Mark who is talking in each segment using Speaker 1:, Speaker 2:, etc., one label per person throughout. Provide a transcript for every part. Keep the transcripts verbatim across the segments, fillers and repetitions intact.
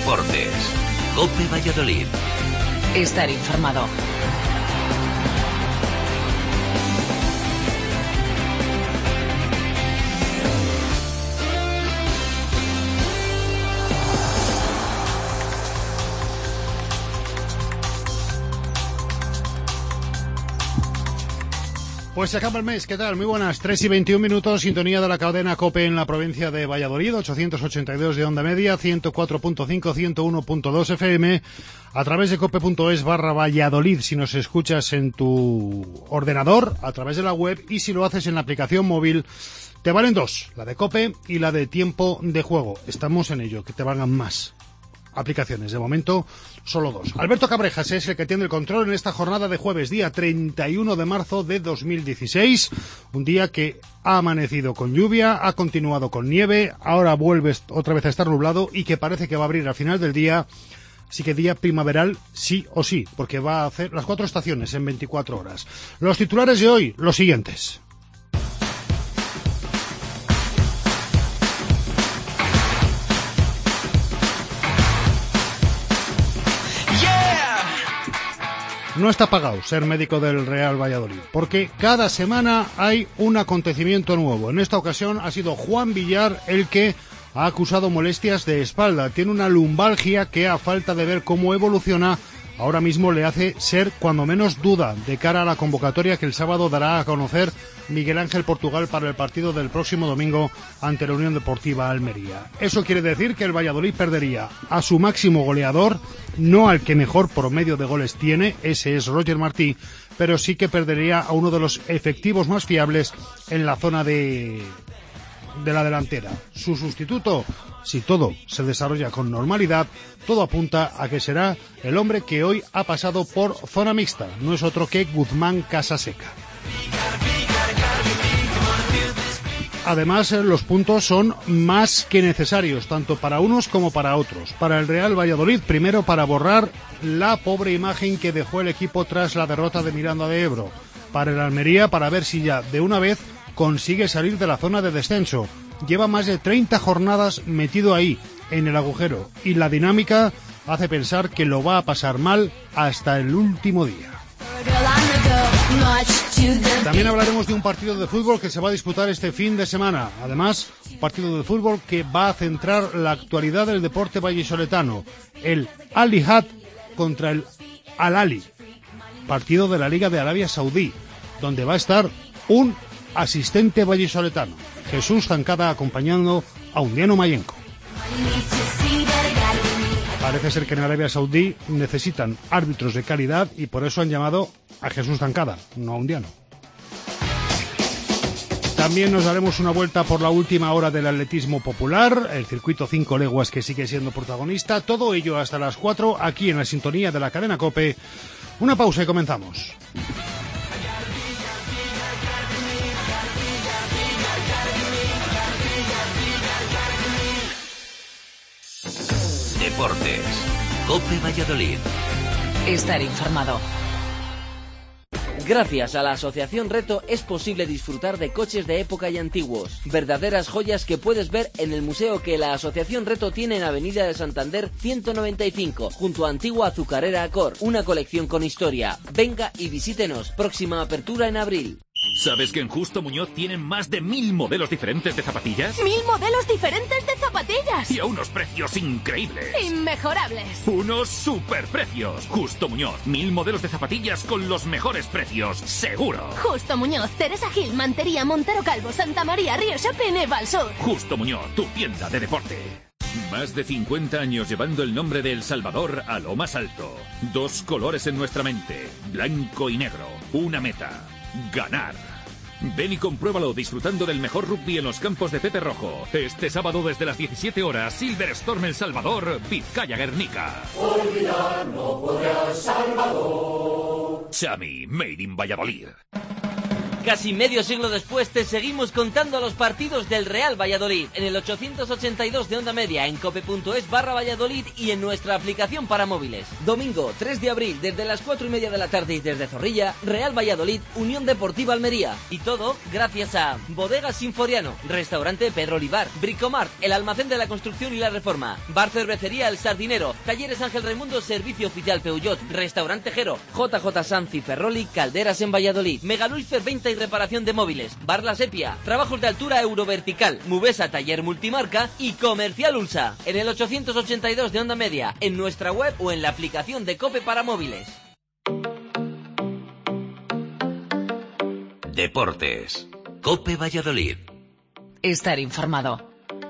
Speaker 1: Deportes. COPE Valladolid.
Speaker 2: Estar informado.
Speaker 3: Pues se acaba el mes, ¿qué tal? Muy buenas, tres y veintiún minutos, sintonía de la cadena COPE en la provincia de Valladolid, ochocientos ochenta y dos de onda media, ciento cuatro punto cinco, ciento uno punto dos F M, a través de cope.es barra Valladolid, si nos escuchas en tu ordenador, a través de la web, y si lo haces en la aplicación móvil, te valen dos, la de COPE y la de tiempo de juego. Estamos en ello, que te valgan más aplicaciones, de momento solo dos. Alberto Cabrejas es el que tiene el control en esta jornada de jueves, día treinta y uno de marzo de dos mil dieciséis, un día que ha amanecido con lluvia, ha continuado con nieve, ahora vuelve otra vez a estar nublado y que parece que va a abrir al final del día, así que día primaveral sí o sí, porque va a hacer las cuatro estaciones en veinticuatro horas. Los titulares de hoy, los siguientes. No está pagado ser médico del Real Valladolid, porque cada semana hay un acontecimiento nuevo. En esta ocasión ha sido Juan Villar el que ha acusado molestias de espalda. Tiene una lumbalgia que, a falta de ver cómo evoluciona, ahora mismo le hace ser cuando menos duda de cara a la convocatoria que el sábado dará a conocer Miguel Ángel Portugal para el partido del próximo domingo ante la Unión Deportiva Almería. Eso quiere decir que el Valladolid perdería a su máximo goleador, no al que mejor promedio de goles tiene, ese es Roger Martí, pero sí que perdería a uno de los efectivos más fiables en la zona de, de la delantera. Su sustituto, si todo se desarrolla con normalidad, todo apunta a que será el hombre que hoy ha pasado por zona mixta, no es otro que Guzmán Casaseca. Además, los puntos son más que necesarios, tanto para unos como para otros. Para el Real Valladolid, primero para borrar la pobre imagen que dejó el equipo tras la derrota de Miranda de Ebro. Para el Almería, para ver si ya de una vez consigue salir de la zona de descenso. Lleva más de treinta jornadas metido ahí, en el agujero, y la dinámica hace pensar que lo va a pasar mal hasta el último día. También hablaremos de un partido de fútbol que se va a disputar este fin de semana. Además, un partido de fútbol que va a centrar la actualidad del deporte vallisoletano. El Al-Ittihad contra el Al-Ahly, partido de la Liga de Arabia Saudí, donde va a estar un asistente vallisoletano, Jesús Zancada, acompañando a Undiano Mayenco. Parece ser que en Arabia Saudí necesitan árbitros de calidad y por eso han llamado a Jesús Zancada, no a Undiano. También nos daremos una vuelta por la última hora del atletismo popular, el circuito cinco leguas que sigue siendo protagonista, todo ello hasta las cuatro, aquí en la sintonía de la cadena COPE. Una pausa y comenzamos.
Speaker 1: Deportes. COPE Valladolid.
Speaker 2: Estar informado.
Speaker 4: Gracias a la Asociación Reto es posible disfrutar de coches de época y antiguos, verdaderas joyas que puedes ver en el museo que la Asociación Reto tiene en Avenida de Santander ciento noventa y cinco, junto a Antigua Azucarera Acor, una colección con historia. Venga y visítenos, próxima apertura en abril.
Speaker 5: ¿Sabes que en Justo Muñoz tienen más de mil modelos diferentes de zapatillas?
Speaker 6: ¡Mil modelos diferentes de zapatillas!
Speaker 5: Y a unos precios increíbles.
Speaker 6: ¡Inmejorables!
Speaker 5: ¡Unos superprecios! Justo Muñoz, mil modelos de zapatillas con los mejores precios, seguro.
Speaker 6: Justo Muñoz, Teresa Gil, Mantería, Montero Calvo, Santa María, Río Shopping y Valsur.
Speaker 5: Justo Muñoz, tu tienda de deporte. Más de cincuenta años llevando el nombre de El Salvador a lo más alto. Dos colores en nuestra mente, blanco y negro. Una meta: ganar. Ven y compruébalo disfrutando del mejor rugby en los campos de Pepe Rojo. Este sábado desde las diecisiete horas, Silverstorm El Salvador, Vizcaya Guernica.
Speaker 7: Olvidar no podrá Salvador.
Speaker 5: Chami, Made in Valladolid.
Speaker 4: Casi medio siglo después te seguimos contando los partidos del Real Valladolid en el ochocientos ochenta y dos de Onda Media, en cope.es barra Valladolid y en nuestra aplicación para móviles. Domingo tres de abril, desde las cuatro y media de la tarde y desde Zorrilla, Real Valladolid, Unión Deportiva Almería. Y todo gracias a Bodegas Sinforiano, Restaurante Pedro Olivar, Bricomart, el almacén de la construcción y la reforma, Bar Cervecería El Sardinero, Talleres Ángel Raimundo, Servicio Oficial Peugeot, Restaurante Jero, J J Sanz y Ferroli, Calderas en Valladolid, Megaluifer Venta y reparación de móviles, Bar La Sepia, trabajos de altura Eurovertical, Mubesa Taller Multimarca y Comercial Ulsa. En el ochocientos ochenta y dos de Onda Media, en nuestra web o en la aplicación de Cope para móviles.
Speaker 1: Deportes. Cope Valladolid.
Speaker 2: Estar informado.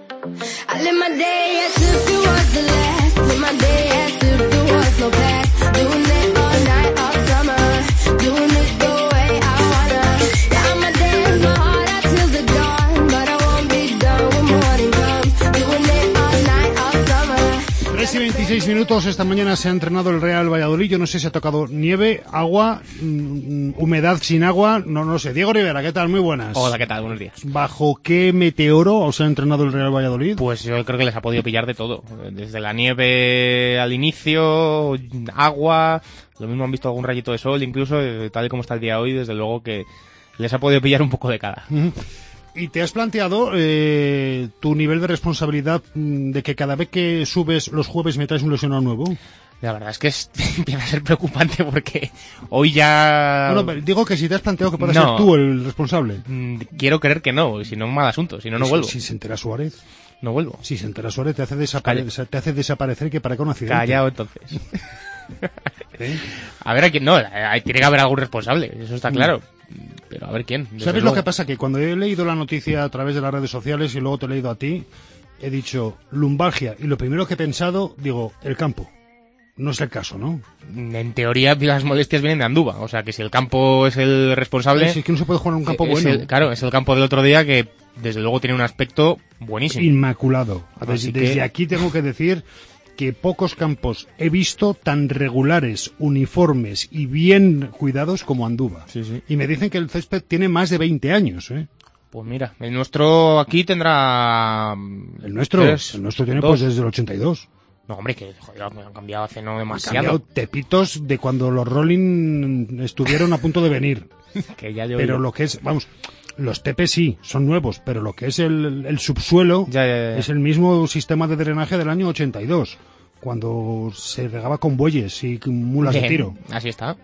Speaker 3: tres y veintiséis minutos, esta mañana se ha entrenado el Real Valladolid. Yo no sé si ha tocado nieve, agua, mmm, humedad sin agua, no no sé. Diego Rivera, ¿qué tal? Muy buenas.
Speaker 7: Hola, ¿qué tal? Buenos días.
Speaker 3: ¿Bajo qué meteoro os ha entrenado el Real Valladolid?
Speaker 7: Pues yo creo que les ha podido pillar de todo. Desde la nieve al inicio, agua, lo mismo han visto algún rayito de sol, incluso tal y como está el día hoy, desde luego que les ha podido pillar un poco de cada.
Speaker 3: Uh-huh. ¿Y te has planteado eh, tu nivel de responsabilidad de que cada vez que subes los jueves me traes un lesionado nuevo?
Speaker 7: La verdad es que es, empieza a ser preocupante porque hoy ya...
Speaker 3: Bueno, digo que si te has planteado que puedas
Speaker 7: no,
Speaker 3: ser tú el responsable.
Speaker 7: Quiero creer que no, si no es un mal asunto, si no, no vuelvo.
Speaker 3: Si se entera Suárez...
Speaker 7: No vuelvo.
Speaker 3: Si se entera Suárez te hace, desapare te hace desaparecer que para con accidente.
Speaker 7: Callao entonces.
Speaker 3: ¿Eh?
Speaker 7: A ver a quién... No, tiene que haber algún responsable, eso está claro. Pero a ver quién.
Speaker 3: ¿Sabes luego lo que pasa? Que cuando he leído la noticia a través de las redes sociales y luego te he leído a ti, he dicho lumbalgia y lo primero que he pensado, digo, el campo. No es el caso, ¿no?
Speaker 7: En teoría las molestias vienen de Andúba, o sea que si el campo es el responsable...
Speaker 3: Es que no se puede jugar en un campo bueno.
Speaker 7: El, claro, es el campo del otro día que desde luego tiene un aspecto buenísimo.
Speaker 3: Inmaculado. Desde,
Speaker 7: que...
Speaker 3: desde aquí tengo que decir que pocos campos he visto tan regulares, uniformes y bien cuidados como Andúba.
Speaker 7: Sí, sí.
Speaker 3: Y me dicen que el césped tiene más de veinte años, ¿eh?
Speaker 7: Pues mira, el nuestro aquí tendrá...
Speaker 3: El nuestro, tres, el nuestro tiene dos. Pues desde el ochenta y dos.
Speaker 7: No, hombre, que joder, han cambiado hace no demasiado.
Speaker 3: Han cambiado tepitos de cuando los Rolling estuvieron a punto de venir.
Speaker 7: Que ya yo
Speaker 3: pero
Speaker 7: digo.
Speaker 3: Lo que es, vamos... Los tepes sí, son nuevos, pero lo que es el, el subsuelo
Speaker 7: ya, ya, ya.
Speaker 3: es el mismo sistema de drenaje del año ochenta y dos, cuando se regaba con bueyes y mulas
Speaker 7: Bien,
Speaker 3: de tiro.
Speaker 7: Así está.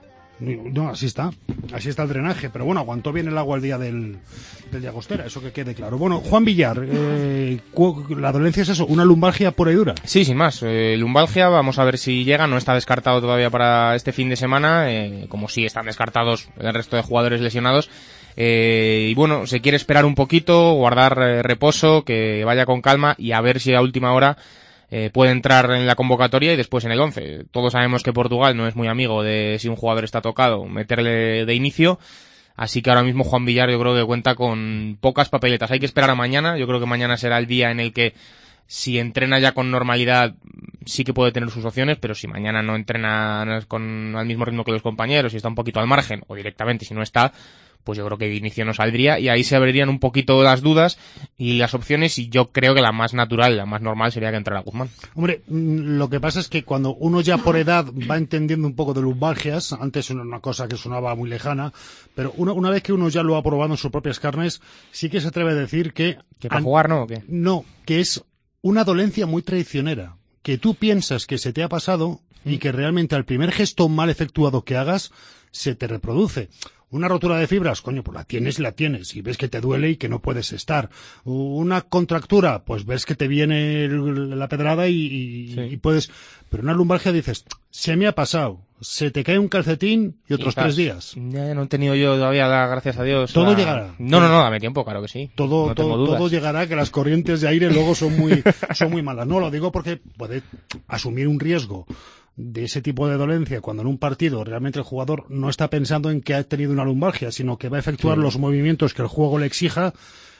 Speaker 3: No, así está. Así está el drenaje, pero bueno, aguantó bien el agua el día del, del Llagostera, eso que quede claro. Bueno, Juan Villar, eh, la dolencia es eso, una lumbalgia pura y dura.
Speaker 7: Sí, sin más. Eh, lumbalgia, vamos a ver si llega, no está descartado todavía para este fin de semana, eh, como sí están descartados el resto de jugadores lesionados. Eh, y bueno, se quiere esperar un poquito, guardar eh, reposo, que vaya con calma y a ver si a última hora eh, puede entrar en la convocatoria y después en el once. Todos sabemos que Portugal no es muy amigo de si un jugador está tocado, meterle de inicio. Así que ahora mismo Juan Villar yo creo que cuenta con pocas papeletas. Hay que esperar a mañana, yo creo que mañana será el día en el que si entrena ya con normalidad sí que puede tener sus opciones, pero si mañana no entrena con al mismo ritmo que los compañeros y está un poquito al margen o directamente si no está, pues yo creo que de inicio no saldría y ahí se abrirían un poquito las dudas y las opciones y yo creo que la más natural, la más normal sería que entrara Guzmán.
Speaker 3: Hombre, lo que pasa es que cuando uno ya por edad va entendiendo un poco de lumbalgias, antes era una cosa que sonaba muy lejana, pero una, una vez que uno ya lo ha probado en sus propias carnes, sí que se atreve a decir que...
Speaker 7: ¿Que para jugar no o qué?
Speaker 3: No, que es una dolencia muy traicionera, que tú piensas que se te ha pasado y que realmente al primer gesto mal efectuado que hagas se te reproduce. Una rotura de fibras, coño, pues la tienes y la tienes, y ves que te duele y que no puedes estar. Una contractura, pues ves que te viene el, la pedrada y, y, sí. y puedes... Pero una lumbalgia dices, se me ha pasado, se te cae un calcetín y otros Quizás. tres días.
Speaker 7: Ya no he tenido yo todavía, gracias a Dios.
Speaker 3: Todo
Speaker 7: la...
Speaker 3: llegará.
Speaker 7: No, no, no, dame tiempo, claro que sí.
Speaker 3: Todo,
Speaker 7: no
Speaker 3: todo, todo llegará, que las corrientes de aire luego son muy, son muy malas. No, lo digo porque puede asumir un riesgo de ese tipo de dolencia cuando en un partido realmente el jugador no está pensando en que ha tenido una lumbalgia, sino que va a efectuar sí. los movimientos que el juego le exija.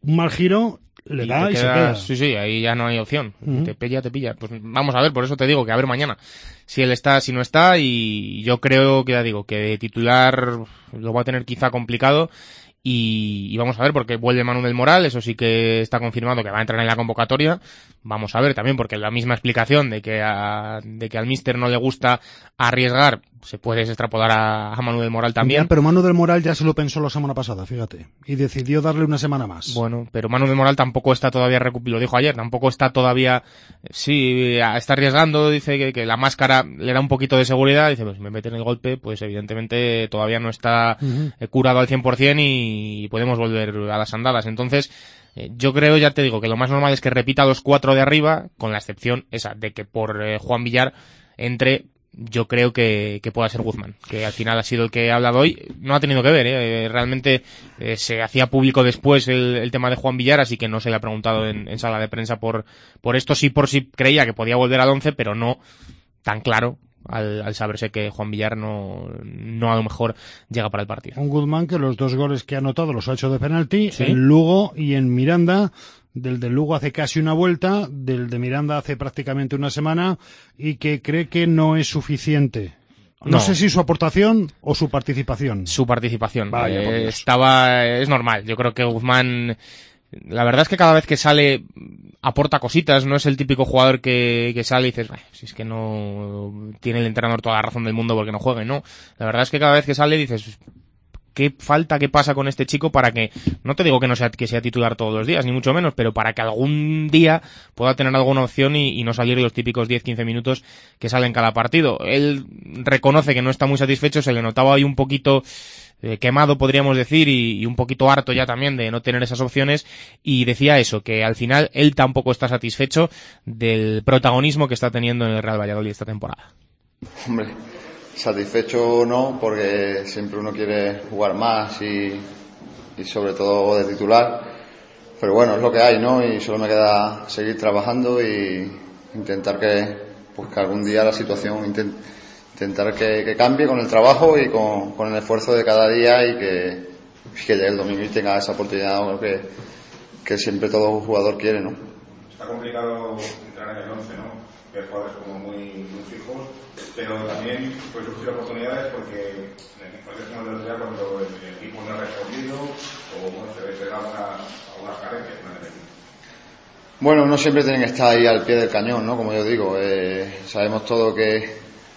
Speaker 3: un mal giro le
Speaker 7: y
Speaker 3: da
Speaker 7: te
Speaker 3: y se
Speaker 7: quedas-
Speaker 3: queda.
Speaker 7: Sí, sí, ahí ya no hay opción.
Speaker 3: Ujú.
Speaker 7: Te pilla, te pilla. Pues vamos a ver, por eso te digo que a ver mañana si él está, si no está, y yo creo que ya digo que de titular lo va a tener quizá complicado. Y, y vamos a ver, porque vuelve Manu del Moral, eso sí que está confirmado que va a entrar en la convocatoria. Vamos a ver también, porque la misma explicación de que a, de que al míster no le gusta arriesgar, se puede extrapolar a, a Manu del Moral también.
Speaker 3: Ya, pero Manu del Moral ya se lo pensó la semana pasada, fíjate, y decidió darle una semana más.
Speaker 7: Bueno, pero Manu del Moral tampoco está todavía recu- lo dijo ayer, tampoco está todavía, sí, está arriesgando, dice que, que la máscara le da un poquito de seguridad, dice, pues si me meten el golpe, pues evidentemente todavía no está
Speaker 3: Ujú.
Speaker 7: eh, curado al cien por ciento y podemos volver a las andadas. Entonces, eh, yo creo, ya te digo, que lo más normal es que repita los cuatro de arriba, con la excepción esa, de que por eh, Juan Villar entre, yo creo que, que pueda ser Guzmán, que al final ha sido el que ha hablado hoy. No ha tenido que ver, ¿eh? Realmente eh, se hacía público después el, el tema de Juan Villar, así que no se le ha preguntado en, en sala de prensa por, por esto. Sí, por si creía que podía volver al once, pero no tan claro al, al saberse que Juan Villar no, no a lo mejor llega para el partido.
Speaker 3: Un Guzmán que los dos goles que ha anotado los ha hecho de penalti,
Speaker 7: ¿Sí?
Speaker 3: en Lugo y en Miranda. Del de Lugo hace casi una vuelta, del de Miranda hace prácticamente una semana, y que cree que no es suficiente. No,
Speaker 7: No.
Speaker 3: sé si su aportación o su participación.
Speaker 7: Su participación.
Speaker 3: Vaya, por
Speaker 7: Eh,
Speaker 3: Dios.
Speaker 7: estaba, es normal. Yo creo que Guzmán, la verdad es que cada vez que sale aporta cositas, no es el típico jugador que, que sale y dices, "Bah, si es que no tiene el entrenador toda la razón del mundo porque no juegue", no. La verdad es que cada vez que sale dices, ¿qué falta, qué pasa con este chico para que, no te digo que no sea, que sea titular todos los días, ni mucho menos, pero para que algún día pueda tener alguna opción y, y no salir los típicos diez quince minutos que salen cada partido? Él reconoce que no está muy satisfecho, se le notaba ahí un poquito eh, quemado, podríamos decir, y, y un poquito harto ya también de no tener esas opciones, y decía eso, que al final él tampoco está satisfecho del protagonismo que está teniendo en el Real Valladolid esta temporada.
Speaker 8: Hombre, satisfecho no, porque siempre uno quiere jugar más y, y sobre todo de titular, pero bueno, es lo que hay, ¿no? Y solo me queda seguir trabajando y intentar que, pues que algún día la situación intent, intentar que, que cambie con el trabajo y con, con el esfuerzo de cada día, y que, que llegue el domingo y tenga esa oportunidad, ¿no? que, que siempre todo jugador quiere, ¿no?
Speaker 9: Está complicado entrar en el once, ¿no? Ver jugadores como muy, muy fijos, pero también puede surgir oportunidades porque en el equipo de los días cuando el, el equipo no ha respondido o bueno, se ve algunas, algunas carencias en el equipo.
Speaker 8: Bueno, uno siempre tiene que estar ahí al pie del cañón, ¿no? Como yo digo, eh, sabemos todo que,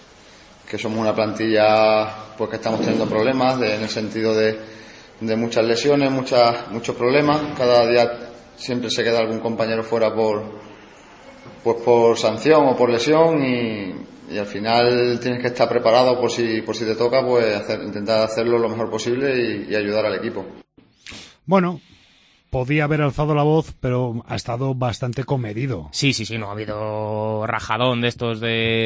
Speaker 8: que somos una plantilla pues que estamos teniendo problemas de, en el sentido de, de muchas lesiones, muchas, muchos problemas. Cada día siempre se queda algún compañero fuera por, pues por sanción o por lesión, y, y al final tienes que estar preparado por si, por si te toca, pues hacer, intentar hacerlo lo mejor posible y, y ayudar al equipo.
Speaker 3: Bueno, podía haber alzado la voz, pero ha estado bastante comedido.
Speaker 7: Sí, sí, sí, no ha habido rajadón de estos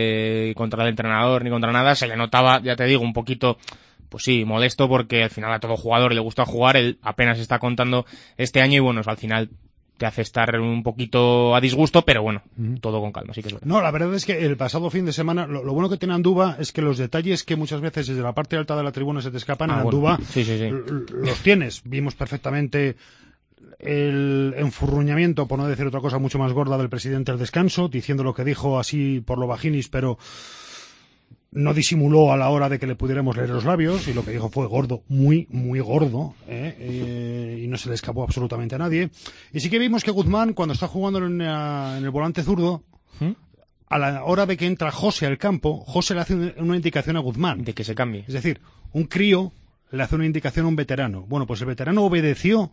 Speaker 7: de contra el entrenador ni contra nada. Se le notaba, ya te digo, un poquito, pues sí, molesto, porque al final a todo jugador le gusta jugar, él apenas está contando este año y bueno, al final te hace estar un poquito a disgusto, pero bueno, uh-huh. todo con calma, sí que es verdad.
Speaker 3: No, la verdad es que el pasado fin de semana, lo, lo bueno que tiene Andúba es que los detalles que muchas veces desde la parte alta de la tribuna se te escapan, ah, en Andúba,
Speaker 7: bueno. sí, sí, sí.
Speaker 3: los tienes. Vimos perfectamente el enfurruñamiento, por no decir otra cosa mucho más gorda, del presidente al descanso, diciendo lo que dijo así por lo vaginis, pero no disimuló a la hora de que le pudiéramos leer los labios, y lo que dijo fue gordo, muy, muy gordo, ¿eh? Eh, y no se le escapó absolutamente a nadie. Y sí que vimos que Guzmán, cuando está jugando en, la, en el volante zurdo, ¿Mm? a la hora de que entra José al campo, José le hace una indicación a Guzmán.
Speaker 7: De que se cambie.
Speaker 3: Es decir, un crío le hace una indicación a un veterano. Bueno, pues el veterano obedeció,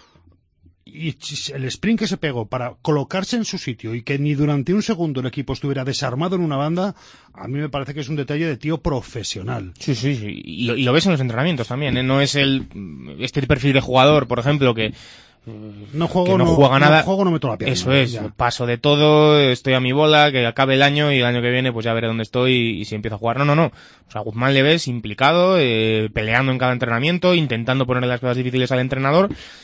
Speaker 3: y el sprint que se pegó para colocarse en su sitio y que ni durante un segundo el equipo estuviera desarmado en una banda, a mí me parece que es un detalle de tío profesional.
Speaker 7: Sí, sí, sí. Y lo, y lo ves en los entrenamientos también, ¿eh? No es el este perfil de jugador, por ejemplo, que
Speaker 3: no juego,
Speaker 7: que no,
Speaker 3: no
Speaker 7: juega nada.
Speaker 3: No juego, no meto la pierna.
Speaker 7: Eso es,
Speaker 3: ya.
Speaker 7: Paso de todo, estoy a mi bola, que acabe el año y el año que viene pues ya veré dónde estoy y, y si empiezo a jugar. No, no, no. O sea, Guzmán le ves implicado, eh, peleando en cada entrenamiento, intentando ponerle las cosas difíciles al entrenador.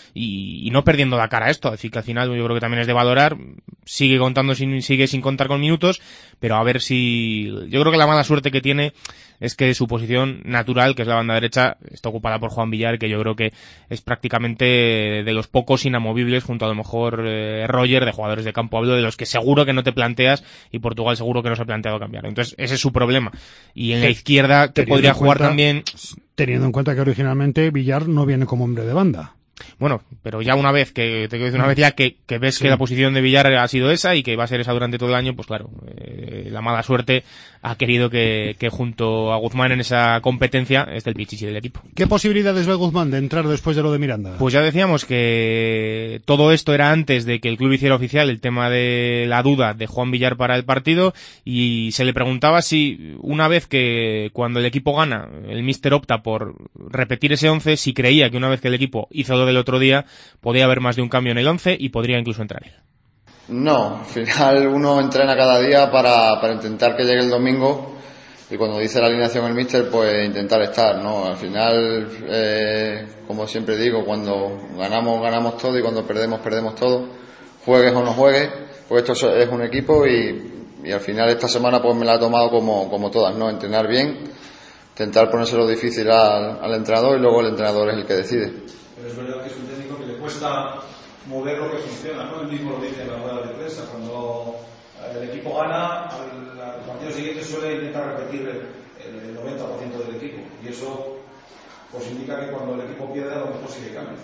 Speaker 7: y, y no perdiendo la cara a esto. Así que al final yo creo que también es de valorar. Sigue contando sin, sigue sin contar con minutos, pero a ver si, yo creo que la mala suerte que tiene es que su posición natural, que es la banda derecha, está ocupada por Juan Villar, que yo creo que es prácticamente de los pocos inamovibles, junto a lo mejor eh, Roger, de jugadores de campo. Hablo de los que seguro que no te planteas, y Portugal seguro que no se ha planteado cambiar. Entonces ese es su problema. Y en la izquierda, que podría jugar también...
Speaker 3: Teniendo en cuenta que originalmente Villar no viene como hombre de banda.
Speaker 7: Bueno, pero ya una vez que, te quiero decir, una vez ya que, que ves sí. que la posición de Villar ha sido esa y que va a ser esa durante todo el año, pues claro, eh, la mala suerte ha querido que, que junto a Guzmán en esa competencia esté el pichichi del equipo.
Speaker 3: ¿Qué posibilidades ve Guzmán de entrar después de lo de Miranda?
Speaker 7: Pues ya decíamos que todo esto era antes de que el club hiciera oficial el tema de la duda de Juan Villar para el partido, y se le preguntaba si una vez que cuando el equipo gana, el míster opta por repetir ese once, si creía que una vez que el equipo hizo lo del otro día, podía haber más de un cambio en el once y podría incluso entrar él.
Speaker 8: No, al final uno entrena cada día para, para intentar que llegue el domingo, y cuando dice la alineación el míster, pues intentar estar, ¿no? Al final, eh, como siempre digo, cuando ganamos, ganamos todo, y cuando perdemos, perdemos todo. Juegues o no juegues, pues esto es un equipo, y, y al final esta semana pues me la he tomado como, como todas, ¿no? Entrenar bien, intentar ponérselo difícil al, al entrenador, y luego el entrenador es el que decide.
Speaker 10: Pero es verdad que es un técnico que le cuesta mover lo que funciona, ¿no? Él mismo lo dice en la rueda de prensa. Cuando el equipo gana, al, al partido siguiente suele intentar repetir el, el noventa por ciento del equipo. Y eso pues indica que cuando el equipo pierde, a lo mejor sigue cambios.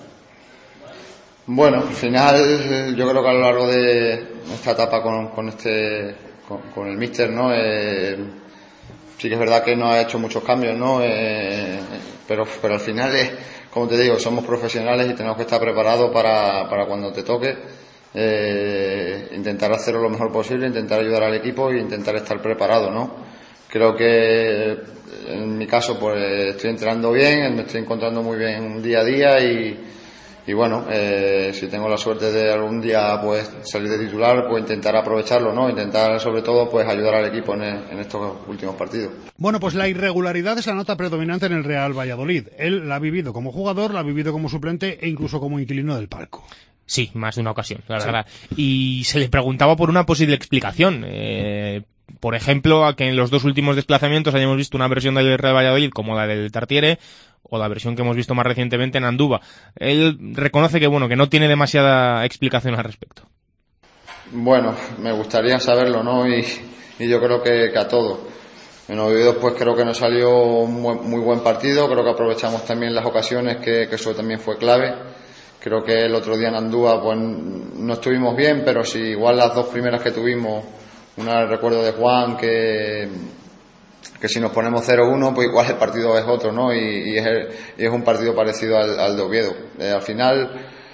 Speaker 8: Bueno, al final yo creo que a lo largo de esta etapa con, con este con, con el míster, ¿no? Eh, sí que es verdad que no ha hecho muchos cambios, ¿no? Eh, pero, pero al final es, como te digo, somos profesionales y tenemos que estar preparados para, para cuando te toque, eh, intentar hacerlo lo mejor posible, intentar ayudar al equipo e intentar estar preparado, ¿no? Creo que en mi caso pues estoy entrenando bien, me estoy encontrando muy bien día a día, y, y bueno, eh, si tengo la suerte de algún día pues salir de titular, pues intentar aprovecharlo, ¿no? Intentar sobre todo pues ayudar al equipo en, en estos últimos partidos.
Speaker 3: Bueno, pues la irregularidad es la nota predominante en el Real Valladolid. Él la ha vivido como jugador, la ha vivido como suplente e incluso como inquilino del palco.
Speaker 7: Sí, más de una ocasión, la
Speaker 3: sí.
Speaker 7: verdad. Y se le preguntaba por una posible explicación. Eh, por ejemplo, a que en los dos últimos desplazamientos hayamos visto una versión del Real Valladolid como la del Tartiere, o la versión que hemos visto más recientemente en Andúba. Él reconoce que bueno, que no tiene demasiada explicación al respecto.
Speaker 8: Bueno, me gustaría saberlo, ¿no? Y, y yo creo que, que a todos. En Oviedo pues creo que nos salió un muy, muy buen partido, creo que aprovechamos también las ocasiones, que, que eso también fue clave. Creo que el otro día en Andúba pues no estuvimos bien, pero si igual las dos primeras que tuvimos, una recuerdo de Juan, que que si nos ponemos cero uno, pues igual el partido es otro, ¿no? Y, y, es, el, y es un partido parecido al, al de Oviedo. Eh, al final,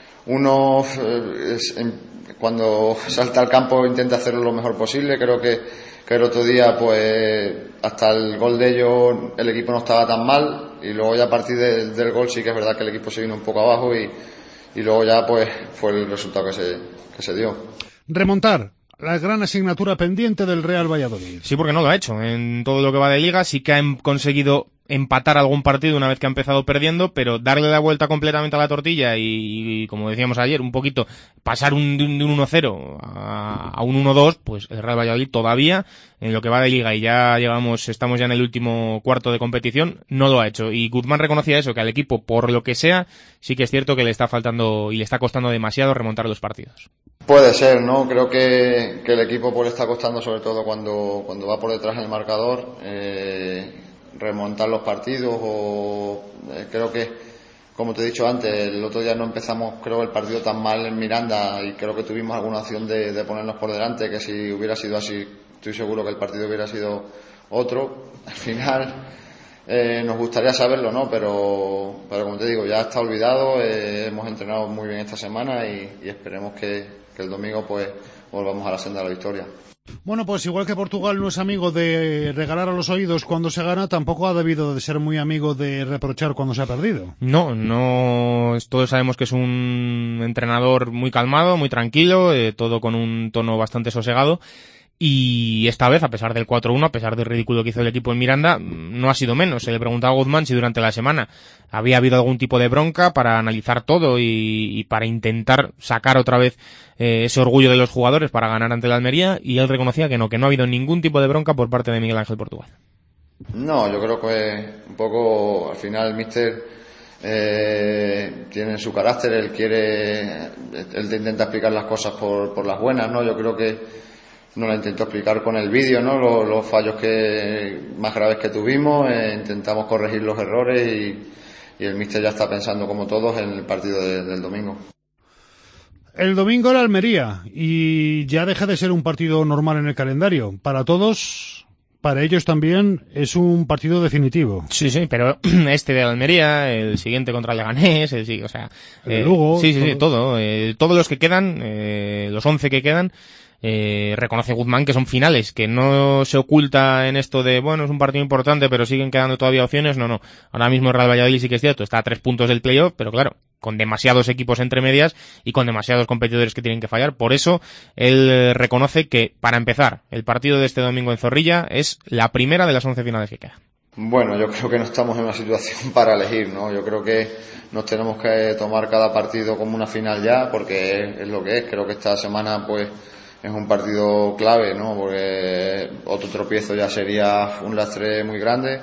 Speaker 8: uno eh, es, en, cuando salta al campo intenta hacerlo lo mejor posible. Creo que, que el otro día, pues hasta el gol de ellos, el equipo no estaba tan mal, y luego ya a partir de, del gol sí que es verdad que el equipo se vino un poco abajo, y, y luego ya pues fue el resultado que se, que se dio.
Speaker 3: Remontar. La gran asignatura pendiente del Real Valladolid.
Speaker 7: Sí, porque no lo ha hecho. En todo lo que va de liga sí que han conseguido empatar algún partido una vez que ha empezado perdiendo, pero darle la vuelta completamente a la tortilla y, y como decíamos ayer, un poquito pasar un, de un uno cero a, a un uno dos, pues el Real Valladolid todavía, en lo que va de liga, y ya llegamos, estamos ya en el último cuarto de competición, no lo ha hecho. Y Guzmán reconocía eso, que al equipo, por lo que sea, sí que es cierto que le está faltando y le está costando demasiado remontar los partidos.
Speaker 8: Puede ser, ¿no? Creo que, que el equipo pues le está costando, sobre todo cuando, cuando va por detrás en el marcador, eh, remontar los partidos, o eh, creo que, como te he dicho antes, el otro día no empezamos, creo, el partido tan mal en Miranda, y creo que tuvimos alguna opción de, de ponernos por delante, que si hubiera sido así, estoy seguro que el partido hubiera sido otro. Al final, eh, nos gustaría saberlo, ¿no? Pero, pero como te digo, ya está olvidado, eh, hemos entrenado muy bien esta semana, y, y esperemos que que el domingo pues volvamos a la senda de la victoria.
Speaker 3: Bueno, pues igual que Portugal no es amigo de regalar a los oídos cuando se gana, tampoco ha debido de ser muy amigo de reprochar cuando se ha perdido.
Speaker 7: No, no, todos sabemos que es un entrenador muy calmado, muy tranquilo, eh, todo con un tono bastante sosegado. Y esta vez, a pesar del cuatro uno, a pesar del ridículo que hizo el equipo en Miranda, no ha sido menos. Se le preguntaba a Guzmán si durante la semana había habido algún tipo de bronca para analizar todo y, y para intentar sacar otra vez eh, ese orgullo de los jugadores para ganar ante la Almería, y él reconocía que no, que no ha habido ningún tipo de bronca por parte de Miguel Ángel Portugal.
Speaker 8: No, yo creo que un poco al final el míster eh, tiene su carácter, él quiere, él intenta explicar las cosas por, por las buenas, ¿no? Yo creo que nos lo intentó explicar con el vídeo, ¿no? Los, los fallos que más graves que tuvimos, eh, intentamos corregir los errores y, y el míster ya está pensando como todos en el partido de, del domingo.
Speaker 3: El domingo la Almería y ya deja de ser un partido normal en el calendario. Para todos, para ellos también es un partido definitivo.
Speaker 7: Sí, sí, pero este de la Almería, el siguiente contra el Leganés, el, o sea,
Speaker 3: el de Lugo,
Speaker 7: eh, sí, sí,
Speaker 3: todo.
Speaker 7: sí, todo, eh, todos los que quedan, eh, los once que quedan. Eh, reconoce Guzmán que son finales, que no se oculta en esto de, bueno, es un partido importante, pero siguen quedando todavía opciones. No, no. Ahora mismo el Real Valladolid sí que es cierto, está a tres puntos del playoff, pero claro, con demasiados equipos entre medias y con demasiados competidores que tienen que fallar. Por eso, él reconoce que, para empezar, el partido de este domingo en Zorrilla es la primera de las once finales que quedan.
Speaker 8: Bueno, yo creo que no estamos en una situación para elegir, ¿no? Yo creo que nos tenemos que tomar cada partido como una final ya, porque es, es lo que es. Creo que esta semana, pues, es un partido clave, ¿no? Porque otro tropiezo ya sería un lastre muy grande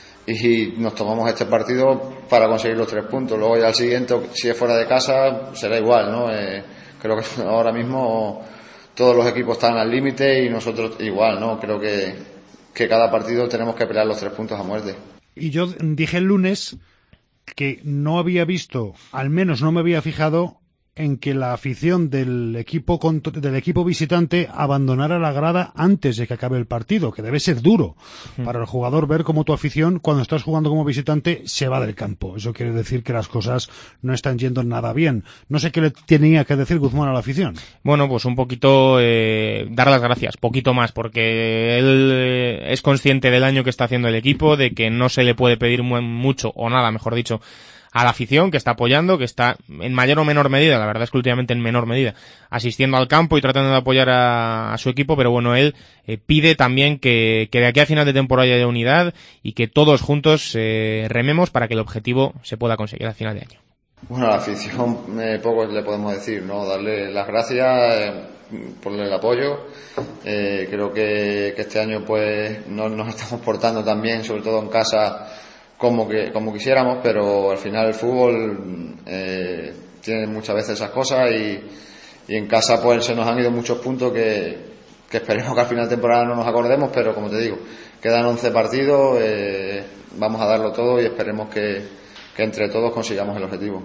Speaker 8: y nos tomamos este partido para conseguir los tres puntos. Luego ya el siguiente, si es fuera de casa, será igual, ¿no? Eh, creo que ahora mismo todos los equipos están al límite y nosotros igual, ¿no? Creo que, que cada partido tenemos que pelear los tres puntos a muerte.
Speaker 3: Y yo dije el lunes que no había visto, al menos no me había fijado en que la afición del equipo del equipo visitante abandonara la grada antes de que acabe el partido, que debe ser duro mm. para el jugador ver cómo tu afición, cuando estás jugando como visitante, se va del campo. Eso quiere decir que las cosas no están yendo nada bien. No sé qué le tenía que decir Guzmán a la afición.
Speaker 7: Bueno, pues un poquito eh, dar las gracias, poquito más, porque él eh, es consciente del año que está haciendo el equipo, de que no se le puede pedir muy, mucho o nada, mejor dicho, a la afición, que está apoyando, que está en mayor o menor medida, la verdad es que últimamente en menor medida, asistiendo al campo y tratando de apoyar a, a su equipo, pero bueno, él eh, pide también que, que de aquí a final de temporada haya unidad y que todos juntos eh, rememos para que el objetivo se pueda conseguir al final de año.
Speaker 8: Bueno, a la afición eh, poco le podemos decir, ¿no? Darle las gracias, eh, ponerle el apoyo. Eh, creo que, que este año pues no nos estamos portando tan bien, sobre todo en casa, como que como quisiéramos, pero al final el fútbol eh, tiene muchas veces esas cosas y, y en casa pues se nos han ido muchos puntos que, que esperemos que al final de temporada no nos acordemos, pero como te digo, quedan once partidos, eh, vamos a darlo todo y esperemos que, que entre todos consigamos el objetivo.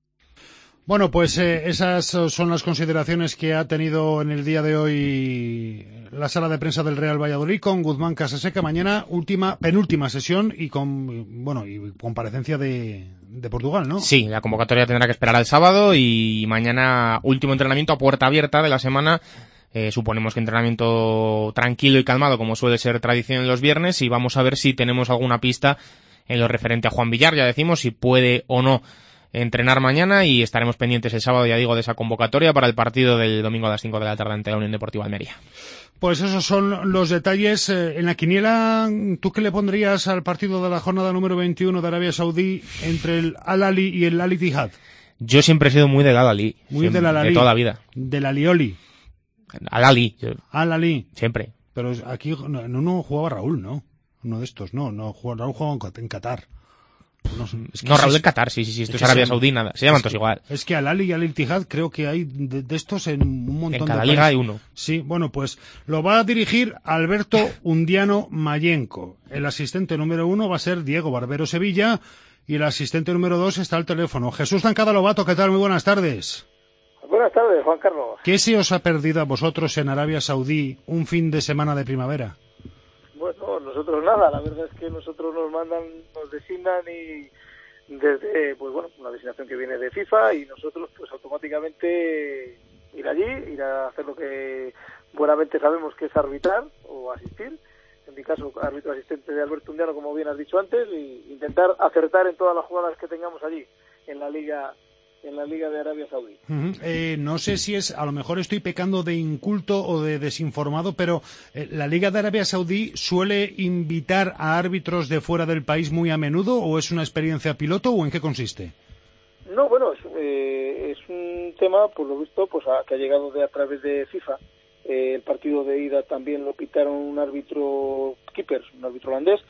Speaker 3: Bueno, pues eh, esas son las consideraciones que ha tenido en el día de hoy la sala de prensa del Real Valladolid con Guzmán Casaseca. Mañana última, penúltima sesión y con, bueno, y comparecencia de, de Portugal, ¿no?
Speaker 7: Sí, la convocatoria tendrá que esperar al sábado y mañana último entrenamiento a puerta abierta de la semana. Eh, suponemos que entrenamiento tranquilo y calmado, como suele ser tradición en los viernes, y vamos a ver si tenemos alguna pista en lo referente a Juan Villar. Ya decimos si puede o no entrenar mañana y estaremos pendientes el sábado, ya digo, de esa convocatoria para el partido del domingo a las cinco de la tarde ante la Unión Deportiva Almería.
Speaker 3: Pues esos son los detalles. En la quiniela, ¿tú qué le pondrías al partido de la jornada número veintiuno de Arabia Saudí entre el Al-Ahly y el Al-Ittihad?
Speaker 7: Yo siempre he sido muy del Al-Ahly.
Speaker 3: Muy del Al-Ahly.
Speaker 7: De toda la vida.
Speaker 3: Del Alioli.
Speaker 7: Al-Ahly.
Speaker 3: Al-Ahly.
Speaker 7: Siempre.
Speaker 3: Pero aquí no, no jugaba Raúl, ¿no? Uno de estos, no. no Raúl jugaba en Qatar.
Speaker 7: No, es que no Raúl de Qatar, sí, sí, sí, esto es, es Arabia Saudí, nada, se llaman todos igual.
Speaker 3: Es que Al-Ahly y Al-Ittihad creo que hay de, de estos en un montón de
Speaker 7: En cada
Speaker 3: de
Speaker 7: liga
Speaker 3: países.
Speaker 7: hay uno.
Speaker 3: Sí, bueno, pues lo va a dirigir Alberto Undiano Mayenco. El asistente número uno va a ser Diego Barbero Sevilla y el asistente número dos está al teléfono. Jesús Tancada Lobato, ¿qué tal? Muy buenas tardes.
Speaker 11: Buenas tardes, Juan Carlos.
Speaker 3: ¿Qué se os ha perdido a vosotros en Arabia Saudí un fin de semana de primavera?
Speaker 11: Bueno, nosotros nada, la verdad es que nosotros nos mandan, nos designan y desde, pues bueno, una designación que viene de FIFA y nosotros pues automáticamente ir allí, ir a hacer lo que buenamente sabemos que es arbitrar o asistir, en mi caso árbitro asistente de Alberto Undiano, como bien has dicho antes, y intentar acertar en todas las jugadas que tengamos allí en la liga en la Liga de Arabia Saudí.
Speaker 3: Uh-huh. Eh, no sé si es, a lo mejor estoy pecando de inculto o de desinformado, pero eh, ¿la Liga de Arabia Saudí suele invitar a árbitros de fuera del país muy a menudo o es una experiencia piloto o en qué consiste?
Speaker 11: No, bueno, es, eh, es un tema, por lo visto, pues a, que ha llegado de a través de FIFA. Eh, el partido de ida también lo pitaron un árbitro keeper, un árbitro holandés,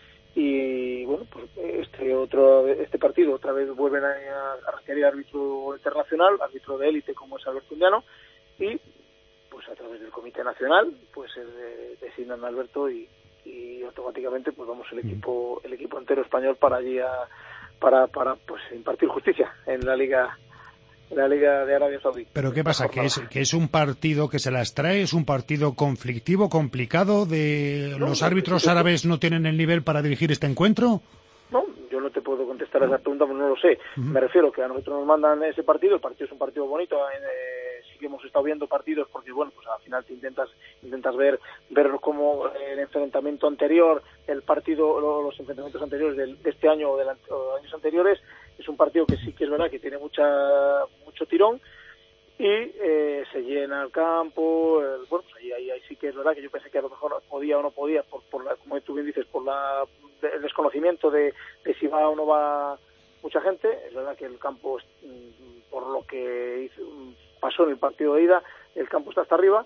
Speaker 11: y bueno, pues este otro este partido otra vez vuelven a, a requerir árbitro internacional, árbitro de élite como es Alberto Undiano, y pues a través del Comité Nacional pues eh, designan a Alberto y, y automáticamente pues vamos el equipo el equipo entero español para allí a, para para pues impartir justicia en la liga en la Liga de Arabia Saudí.
Speaker 3: ¿Pero qué pasa? ¿Que es, que es un partido que se las trae? ¿Es un partido conflictivo, complicado? de no, ¿Los árbitros no, árabes no tienen el nivel para dirigir este encuentro?
Speaker 11: No, yo no te puedo contestar a esa pregunta porque no lo sé. Uh-huh. Me refiero que a nosotros nos mandan ese partido, el partido es un partido bonito, eh, sí que hemos estado viendo partidos porque, bueno, pues al final te intentas intentas ver ver cómo el enfrentamiento anterior, el partido, los enfrentamientos anteriores de, de este año o de, la, o de años anteriores, es un partido que sí que es verdad que tiene mucha mucho tirón y eh, se llena el campo, el, bueno, pues ahí, ahí, ahí sí que es verdad que yo pensé que a lo mejor podía o no podía, por, por la, como tú bien dices, por la, el desconocimiento de, de si va o no va mucha gente. Es verdad que el campo, por lo que hizo, pasó en el partido de ida, el campo está hasta arriba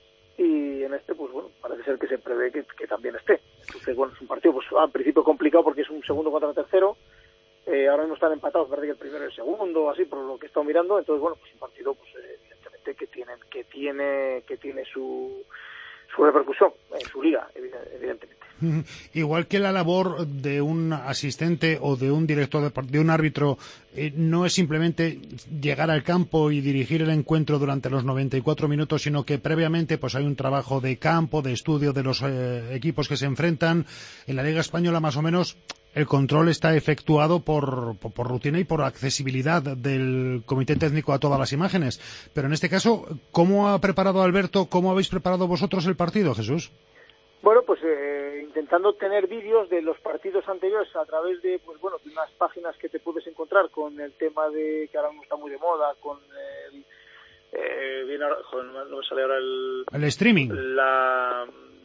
Speaker 11: y en este, pues bueno, parece ser que se prevé que, que también esté. Entonces, bueno, es un partido pues al principio complicado porque es un segundo contra tercero. Eh, ahora no están empatados, parece que el primero y el segundo, así por lo que he estado mirando. Entonces, bueno, pues un partido, pues evidentemente que tiene, que tiene, que tiene su, su repercusión en su liga, evidentemente.
Speaker 3: Igual que la labor de un asistente o de un director, de, de un árbitro, eh, no es simplemente llegar al campo y dirigir el encuentro durante los noventa y cuatro minutos, sino que previamente pues hay un trabajo de campo, de estudio de los eh, equipos que se enfrentan. En la Liga Española, más o menos, el control está efectuado por, por, por rutina y por accesibilidad del comité técnico a todas las imágenes. Pero en este caso, ¿cómo ha preparado Alberto, cómo habéis preparado vosotros el partido, Jesús?
Speaker 11: Bueno, pues eh, intentando tener vídeos de los partidos anteriores a través de, pues bueno, de unas páginas que te puedes encontrar con el tema de, que ahora mismo está muy de moda, con el, eh, viene ahora, joder, no me sale ahora el...
Speaker 3: El streaming.
Speaker 11: La,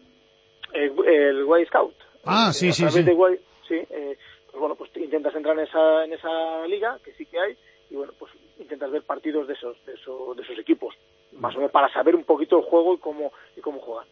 Speaker 11: el, el Way Scout.
Speaker 3: Ah,
Speaker 11: eh,
Speaker 3: sí,
Speaker 11: a
Speaker 3: sí,
Speaker 11: través
Speaker 3: sí.
Speaker 11: de Way, sí, eh, pues bueno, pues intentas entrar en esa, en esa liga, que sí que hay, y bueno, pues intentas ver partidos de esos, de esos, de esos equipos, más o menos para saber un poquito el juego y cómo, y cómo juegan.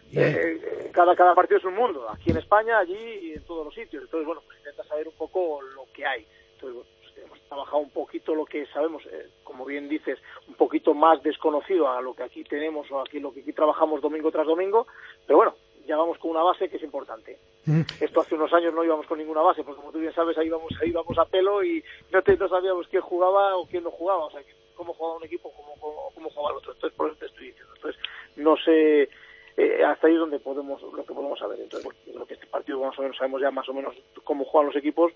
Speaker 11: Eh, cada cada partido es un mundo, aquí en España, allí y en todos los sitios. Entonces, bueno, pues intenta saber un poco lo que hay. Entonces, bueno, pues hemos trabajado un poquito lo que sabemos, eh, como bien dices, un poquito más desconocido a lo que aquí tenemos o aquí lo que aquí trabajamos domingo tras domingo, pero bueno, ya vamos con una base que es importante. Mm. Esto hace unos años no íbamos con ninguna base, porque como tú bien sabes, ahí íbamos, ahí íbamos a pelo y no, te, no sabíamos quién jugaba o quién no jugaba, o sea, cómo jugaba un equipo, cómo, cómo, cómo jugaba el otro. Entonces, por eso te estoy diciendo. Entonces, no sé... Eh, hasta ahí es donde podemos lo que podemos saber. Entonces, bueno, yo creo que este partido más o menos sabemos ya más o menos cómo juegan los equipos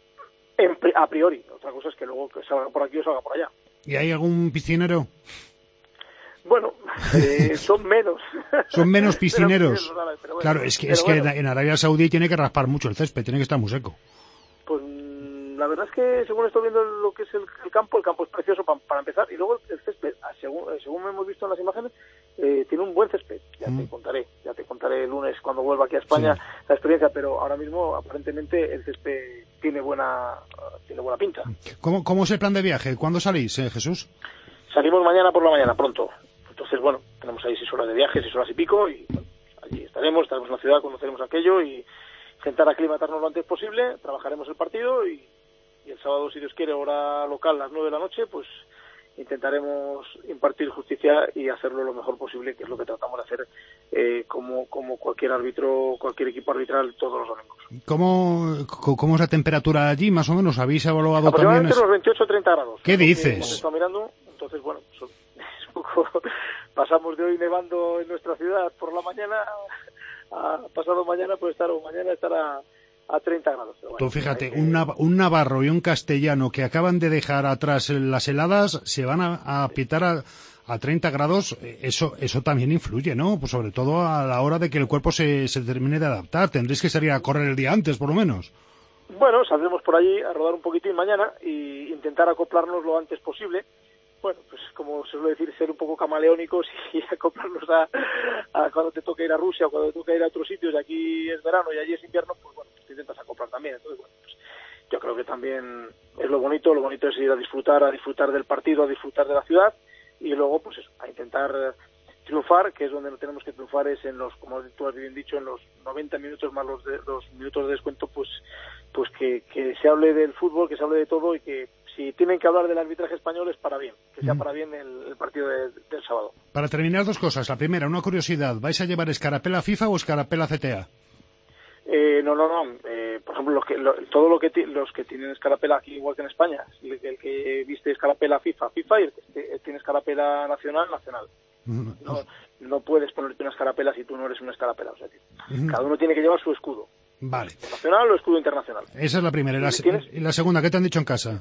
Speaker 11: en, a priori. Otra cosa es que luego que salga por aquí o salga por allá.
Speaker 3: ¿Y hay algún piscinero?
Speaker 11: Bueno, eh, son menos.
Speaker 3: Son menos piscineros.
Speaker 11: menos piscineros pero bueno,
Speaker 3: claro, es que,
Speaker 11: pero
Speaker 3: es que
Speaker 11: bueno.
Speaker 3: en Arabia Saudí tiene que raspar mucho el césped, tiene que estar muy seco.
Speaker 11: Pues la verdad es que según estoy viendo lo que es el, el campo, el campo es precioso pa, para empezar, y luego el césped, según, según hemos visto en las imágenes, eh, tiene un buen césped. Ya mm. te contaré, ya te contaré el lunes cuando vuelva aquí a España sí. la experiencia, pero ahora mismo aparentemente el césped tiene buena tiene buena pinta.
Speaker 3: ¿Cómo, cómo es el plan de viaje? ¿Cuándo salís, eh, Jesús?
Speaker 11: Salimos mañana por la mañana, pronto. Entonces, bueno, tenemos ahí seis horas de viaje, seis horas y pico, y bueno, allí estaremos, estaremos en la ciudad, conoceremos aquello y intentar aclimatarnos lo antes posible, trabajaremos el partido y, y el sábado, si Dios quiere, hora local, a las nueve de la noche, pues intentaremos impartir justicia y hacerlo lo mejor posible, que es lo que tratamos de hacer eh, como, como cualquier árbitro, cualquier equipo arbitral todos los domingos.
Speaker 3: ¿Cómo, cómo es la temperatura allí, más o menos? ¿Habéis evaluado
Speaker 11: aproximadamente
Speaker 3: también?
Speaker 11: Aproximadamente unos veintiocho a treinta grados.
Speaker 3: ¿Qué dices?
Speaker 11: Hemos estado mirando, entonces, bueno, son, es un poco... Pasamos de hoy nevando en nuestra ciudad por la mañana a pasado mañana, pues estar o mañana estará a treinta grados. Pero bueno,
Speaker 3: tú fíjate,
Speaker 11: que...
Speaker 3: un, nav un navarro y un castellano que acaban de dejar atrás las heladas se van a, a pitar a, a treinta grados, eso eso también influye, ¿no? Pues sobre todo a la hora de que el cuerpo se, se termine de adaptar. Tendréis que salir a correr el día antes, por lo menos.
Speaker 11: Bueno, saldremos por allí a rodar un poquitín mañana e intentar acoplarnos lo antes posible. Bueno, pues como se suele decir, ser un poco camaleónicos y acoplarnos a, a cuando te toca ir a Rusia o cuando te toca ir a otros sitios, y aquí es verano y allí es invierno, pues bueno, pues te intentas acoplar también. Entonces, bueno, pues yo creo que también es lo bonito, lo bonito es ir a disfrutar, a disfrutar del partido, a disfrutar de la ciudad, y luego, pues eso, a intentar triunfar, que es donde no tenemos que triunfar, es en los, como tú has bien dicho, en los noventa minutos más los, de, los minutos de descuento, pues pues que, que se hable del fútbol, que se hable de todo, y que si tienen que hablar del arbitraje español es para bien, que sea para bien el, el partido de, del sábado.
Speaker 3: Para terminar, dos cosas. La primera, una curiosidad, ¿vais a llevar escarapela FIFA o escarapela C T A?
Speaker 11: Eh, no, no, no. Eh, por ejemplo, los que, lo, todo lo que ti, los que tienen escarapela aquí, igual que en España, el, el que viste escarapela FIFA, FIFA, y el que tiene escarapela nacional, nacional. No, no puedes ponerte una escarapela si tú no eres una escarapela. O sea, que cada uno tiene que llevar su escudo.
Speaker 3: Vale.
Speaker 11: ¿Nacional o escudo internacional?
Speaker 3: Esa es la primera. ¿Y la, ¿Y la segunda? ¿Qué te han dicho en casa?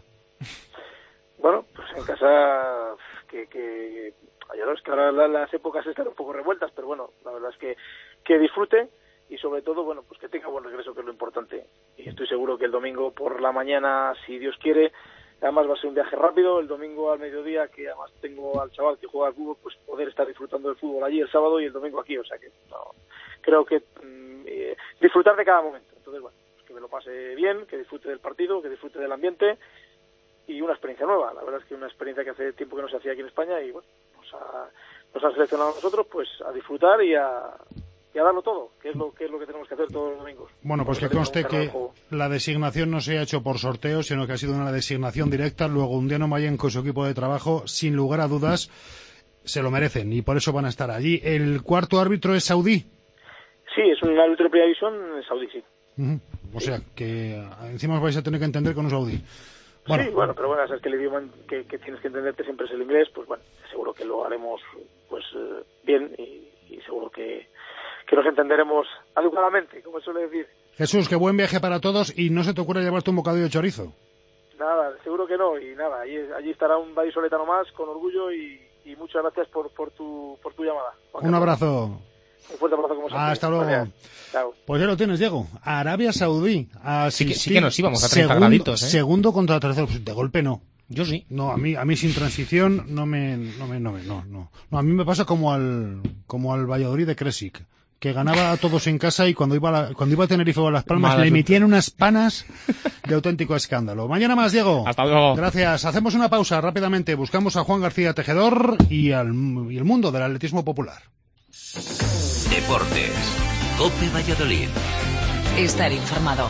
Speaker 11: Bueno, pues en casa que... que ya es que ahora las épocas están un poco revueltas, pero bueno, la verdad es que, que disfruten y sobre todo, bueno, pues que tenga buen regreso, que es lo importante. Y estoy seguro que el domingo por la mañana, si Dios quiere, además va a ser un viaje rápido, el domingo al mediodía, que además tengo al chaval que juega al fútbol, pues poder estar disfrutando del fútbol allí el sábado y el domingo aquí, o sea que no, creo que eh, disfrutar de cada momento. Entonces, bueno, pues que me lo pase bien, que disfrute del partido, que disfrute del ambiente y una experiencia nueva. La verdad es que una experiencia que hace tiempo que no se hacía aquí en España y bueno, nos ha, nos ha seleccionado a nosotros pues a disfrutar y a, y a darlo todo, que es lo que es lo que tenemos que hacer todos los domingos.
Speaker 3: Bueno, pues que conste que la designación no se ha hecho por sorteo, sino que ha sido una designación directa. Luego, Undiano Mayen con su equipo de trabajo, sin lugar a dudas, se lo merecen y por eso van a estar allí. ¿El cuarto árbitro es saudí?
Speaker 11: Sí, es un árbitro de primera división saudí, sí.
Speaker 3: Uh-huh. O sea, que encima os vais a tener que entender con un saudí. Bueno,
Speaker 11: sí, bueno, pero bueno, sabes que el idioma que, que tienes que entenderte siempre es el inglés, pues bueno, seguro que lo haremos pues eh, bien y, y seguro que, que nos entenderemos adecuadamente, como suele decir.
Speaker 3: Jesús, qué buen viaje para todos y no se te ocurre llevarte un bocadillo de chorizo.
Speaker 11: Nada, seguro que no, y nada, allí, allí estará un vallisoletano más con orgullo y, y muchas gracias por, por, tu, por tu llamada.
Speaker 3: Un abrazo.
Speaker 11: Un fuerte abrazo como siempre.
Speaker 3: Hasta luego.
Speaker 11: Chao.
Speaker 3: Pues ya lo tienes, Diego. Arabia Saudí.
Speaker 7: Sí que, sí que nos íbamos a treinta segundo, graditos, ¿eh?
Speaker 3: Segundo contra tercero. De golpe no.
Speaker 7: Yo sí.
Speaker 3: No, a mí, a mí sin transición no me, no me, no me, no, no. No, a mí me pasa como al, como al Valladolid de Kresic, que ganaba a todos en casa y cuando iba a la, cuando iba a Tenerife o a Las Palmas Madre le emitían unas panas de auténtico escándalo. Mañana más, Diego.
Speaker 7: Hasta luego.
Speaker 3: Gracias. Hacemos una pausa rápidamente. Buscamos a Juan García Tejedor y, al, y el mundo del atletismo popular.
Speaker 1: Deportes. COPE Valladolid.
Speaker 2: Estar informado.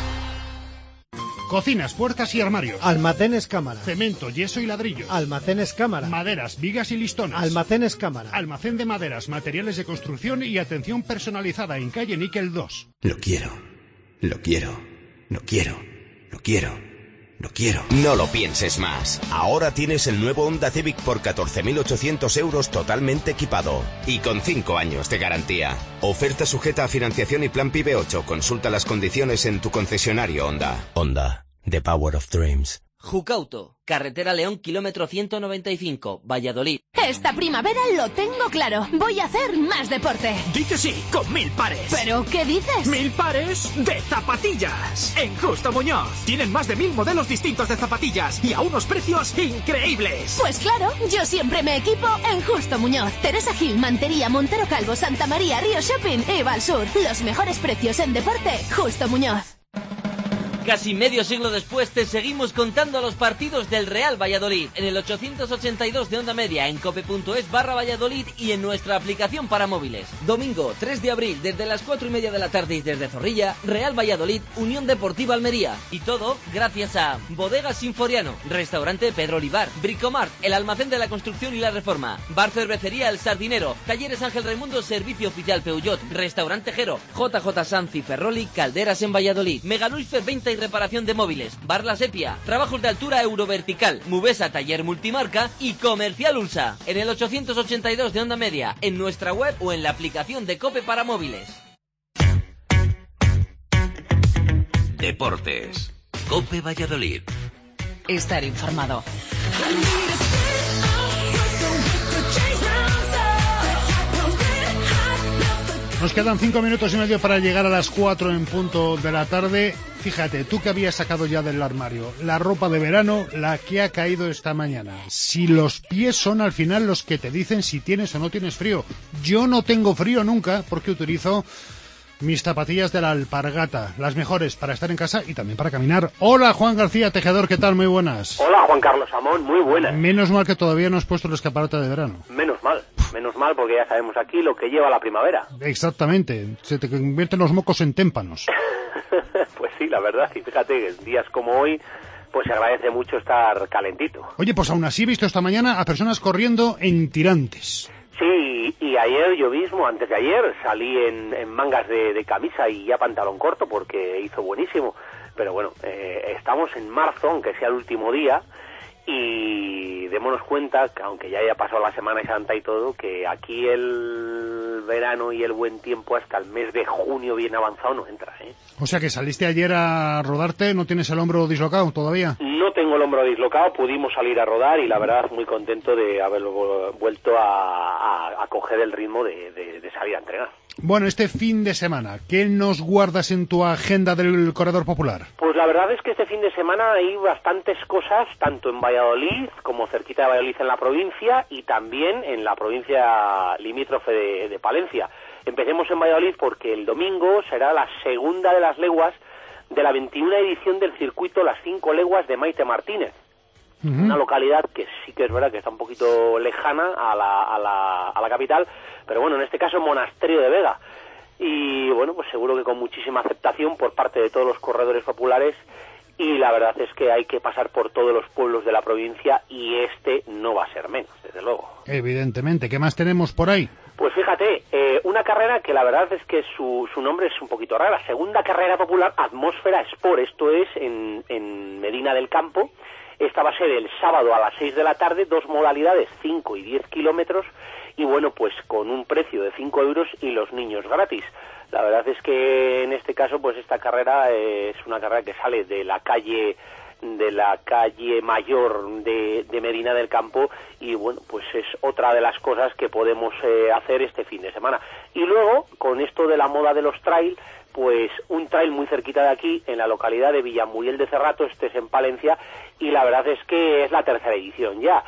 Speaker 3: Cocinas, puertas y armarios.
Speaker 12: Almacenes Cámara.
Speaker 3: Cemento, yeso y ladrillo.
Speaker 12: Almacenes Cámara.
Speaker 3: Maderas, vigas y listones.
Speaker 12: Almacenes Cámara.
Speaker 3: Almacén de maderas, materiales de construcción y atención personalizada en calle Níquel dos.
Speaker 13: Lo quiero. Lo quiero. Lo quiero. Lo quiero. Lo quiero. No lo pienses más. Ahora tienes el nuevo Honda Civic por catorce mil ochocientos euros totalmente equipado y con cinco años de garantía. Oferta sujeta a financiación y plan PIBE ocho. Consulta las condiciones en tu concesionario Honda. Honda, the power of dreams.
Speaker 4: Jucauto, carretera León, kilómetro ciento noventa y cinco, Valladolid.
Speaker 6: Esta primavera lo tengo claro. Voy a hacer más deporte.
Speaker 14: Dice sí, con mil pares.
Speaker 6: ¿Pero qué dices?
Speaker 14: Mil pares de zapatillas. En Justo Muñoz. Tienen más de mil modelos distintos de zapatillas y a unos precios increíbles.
Speaker 6: Pues claro, yo siempre me equipo en Justo Muñoz. Teresa Gil, Mantería, Montero Calvo, Santa María, Río Shopping y Valsur. Los mejores precios en deporte, Justo Muñoz.
Speaker 4: Casi medio siglo después te seguimos contando los partidos del Real Valladolid en el ochocientos ochenta y dos de onda media, en cope.es barra Valladolid y en nuestra aplicación para móviles. Domingo tres de abril desde las cuatro y media de la tarde y desde Zorrilla, Real Valladolid, Unión Deportiva Almería. Y todo gracias a Bodegas Sinforiano, Restaurante Pedro Olivar, Bricomart, el almacén de la construcción y la reforma, Bar Cervecería El Sardinero, Talleres Ángel Raimundo, Servicio Oficial Peugeot, Restaurante Jero, J J Sanz y Ferroli, Calderas en Valladolid, Megaluisfer Venta y reparación de móviles, Bar La Sepia, trabajos de altura Eurovertical, Mubesa Taller Multimarca y Comercial Ulsa. En el ochocientos ochenta y dos de onda media, en nuestra web o en la aplicación de COPE para móviles.
Speaker 1: Deportes. COPE Valladolid.
Speaker 2: Estar informado.
Speaker 3: Nos quedan cinco minutos y medio para llegar a las cuatro en punto de la tarde. Fíjate, tú que habías sacado ya del armario la ropa de verano, la que ha caído esta mañana. Si los pies son al final los que te dicen si tienes o no tienes frío. Yo no tengo frío nunca porque utilizo mis zapatillas de la Alpargata, las mejores para estar en casa y también para caminar. Hola, Juan García Tejedor, ¿qué tal? Muy buenas.
Speaker 15: Hola, Juan Carlos Amón, muy buenas.
Speaker 3: Menos mal que todavía no has puesto el escaparate de verano.
Speaker 15: Menos mal, menos mal, porque ya sabemos aquí lo que lleva la primavera.
Speaker 3: Exactamente, se te convierten los mocos en témpanos.
Speaker 15: Pues sí, la verdad, y fíjate, en días como hoy, pues se agradece mucho estar calentito.
Speaker 3: Oye, pues aún así he visto esta mañana a personas corriendo en tirantes.
Speaker 15: Sí, y ayer yo mismo, antes de ayer, salí en, en mangas de, de camisa y ya pantalón corto porque hizo buenísimo. Pero bueno, eh, estamos en marzo, aunque sea el último día, y démonos cuenta, que aunque ya haya pasado la Semana Santa y todo, que aquí el verano y el buen tiempo hasta el mes de junio bien avanzado no entra, ¿eh?
Speaker 3: O sea que saliste ayer a rodarte, ¿no tienes el hombro dislocado todavía?
Speaker 15: No tengo el hombro dislocado, pudimos salir a rodar y la verdad muy contento de haberlo vuelto a, a, a coger el ritmo de, de, de salir a entrenar.
Speaker 3: Bueno, este fin de semana, ¿qué nos guardas en tu agenda del Corredor Popular?
Speaker 15: Pues la verdad es que este fin de semana hay bastantes cosas, tanto en Valladolid como cerquita de Valladolid en la provincia y también en la provincia limítrofe de, de Palencia. Empecemos en Valladolid porque el domingo será la segunda de las leguas de la veintiuna edición del circuito Las Cinco Leguas de Maite Martínez. Uh-huh. Una localidad que sí que es verdad que está un poquito lejana a la, a la, a la capital, pero bueno, en este caso Monasterio de Vega. Y bueno, pues seguro que con muchísima aceptación por parte de todos los corredores populares, y la verdad es que hay que pasar por todos los pueblos de la provincia y este no va a ser menos, desde luego.
Speaker 3: Evidentemente. ¿Qué más tenemos por ahí?
Speaker 15: Pues fíjate, eh, una carrera que la verdad es que su, su nombre es un poquito raro, la segunda carrera popular Atmósfera Sport, esto es en, en Medina del Campo. Esta va a ser el sábado a las seis de la tarde, dos modalidades, cinco y diez kilómetros, y bueno, pues con un precio de cinco euros y los niños gratis. La verdad es que en este caso, pues esta carrera eh, es una carrera que sale de la calle de la calle mayor de, de Medina del Campo y bueno, pues es otra de las cosas que podemos eh, hacer este fin de semana. Y luego, con esto de la moda de los trail, pues un trail muy cerquita de aquí, en la localidad de Villamuriel de Cerrato, este es en Palencia, y la verdad es que es la tercera edición ya.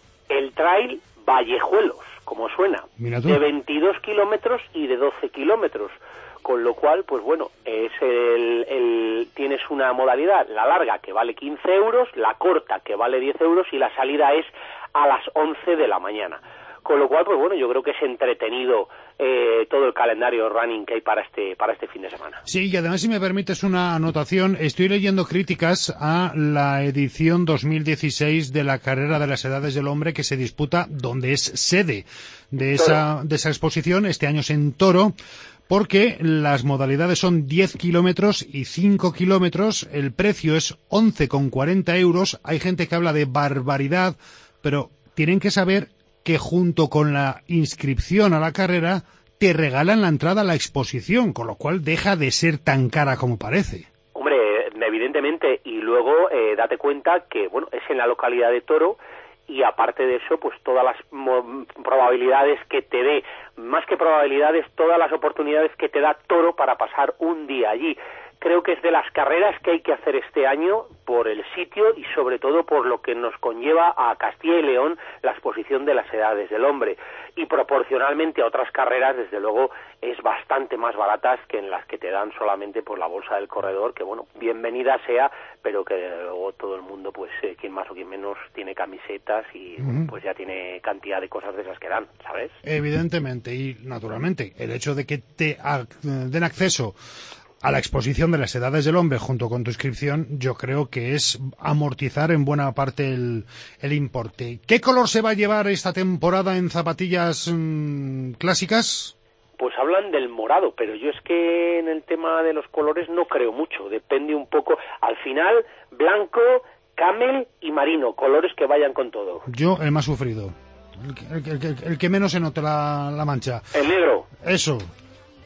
Speaker 15: El trail Vallejuelos, como suena, de veintidós kilómetros y de doce kilómetros, con lo cual, pues bueno, es el, el tienes una modalidad, la larga que vale quince euros, la corta que vale diez euros y la salida es a las once de la mañana. Con lo cual, pues bueno, yo creo que es entretenido eh, todo el calendario running que hay para este para este fin de semana.
Speaker 3: Sí, y además, si me permites una anotación, estoy leyendo críticas a la edición dos mil dieciséis de la Carrera de las Edades del Hombre que se disputa donde es sede de esa, de esa exposición, este año es en Toro, porque las modalidades son diez kilómetros y cinco kilómetros, el precio es once con cuarenta euros, hay gente que habla de barbaridad, pero tienen que saber que junto con la inscripción a la carrera te regalan la entrada a la exposición, con lo cual deja de ser tan cara como parece.
Speaker 15: Hombre, evidentemente, y luego eh, date cuenta que bueno, es en la localidad de Toro, y aparte de eso, pues todas las probabilidades que te dé, más que probabilidades, todas las oportunidades que te da Toro para pasar un día allí. Creo que es de las carreras que hay que hacer este año por el sitio y sobre todo por lo que nos conlleva a Castilla y León la exposición de las edades del hombre. Y proporcionalmente a otras carreras, desde luego, es bastante más baratas que en las que te dan solamente por la bolsa del corredor, que bueno, bienvenida sea, pero que luego todo el mundo, pues eh, quien más o quien menos, tiene camisetas y uh-huh. pues ya tiene cantidad de cosas de esas que dan, ¿sabes?
Speaker 3: Evidentemente y naturalmente, el hecho de que te den acceso a la exposición de las edades del hombre junto con tu inscripción, yo creo que es amortizar en buena parte el, el importe. ¿Qué color se va a llevar esta temporada en zapatillas mmm, clásicas?
Speaker 15: Pues hablan del morado, pero yo es que en el tema de los colores no creo mucho, depende un poco. Al final, blanco, camel y marino, colores que vayan con todo.
Speaker 3: Yo el más sufrido, el, el, el, el que menos se note la, la mancha.
Speaker 15: El negro.
Speaker 3: Eso.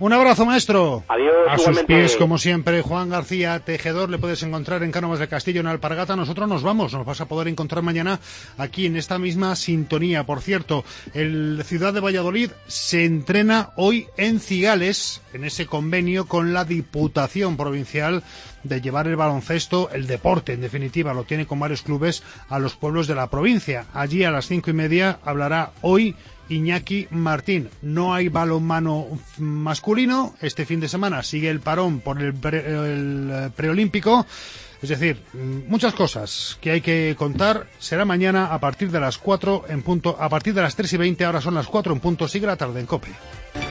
Speaker 3: Un abrazo, maestro.
Speaker 15: Adiós.
Speaker 3: A sus
Speaker 15: igualmente.
Speaker 3: pies, como siempre, Juan García Tejedor, le puedes encontrar en Cánovas del Castillo, en Alpargata. Nosotros nos vamos, nos vas a poder encontrar mañana aquí en esta misma sintonía. Por cierto, el Ciudad de Valladolid se entrena hoy en Cigales, en ese convenio con la Diputación Provincial de llevar el baloncesto, el deporte, en definitiva, lo tiene con varios clubes, a los pueblos de la provincia. Allí a las cinco y media hablará hoy Iñaki Martín. No hay balonmano masculino. Este fin de semana sigue el parón por el, pre, el preolímpico. Es decir, muchas cosas que hay que contar. Será mañana a partir de las cuatro en punto, a partir de las tres y veinte, ahora son las cuatro en punto. Sigue la tarde en COPE.